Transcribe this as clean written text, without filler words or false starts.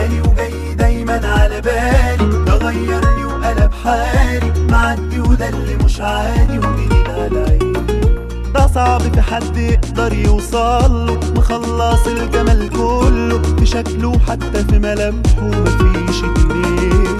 غالي وجاي دايما على بالي، ده غيرني وقلب حالي، معدي وده اللي مش عادي وجديد على عيني. ده صعب في حد يقدر يوصله، مخلص الجمال كله في شكله حتى في ملامحه مفيش اتنين.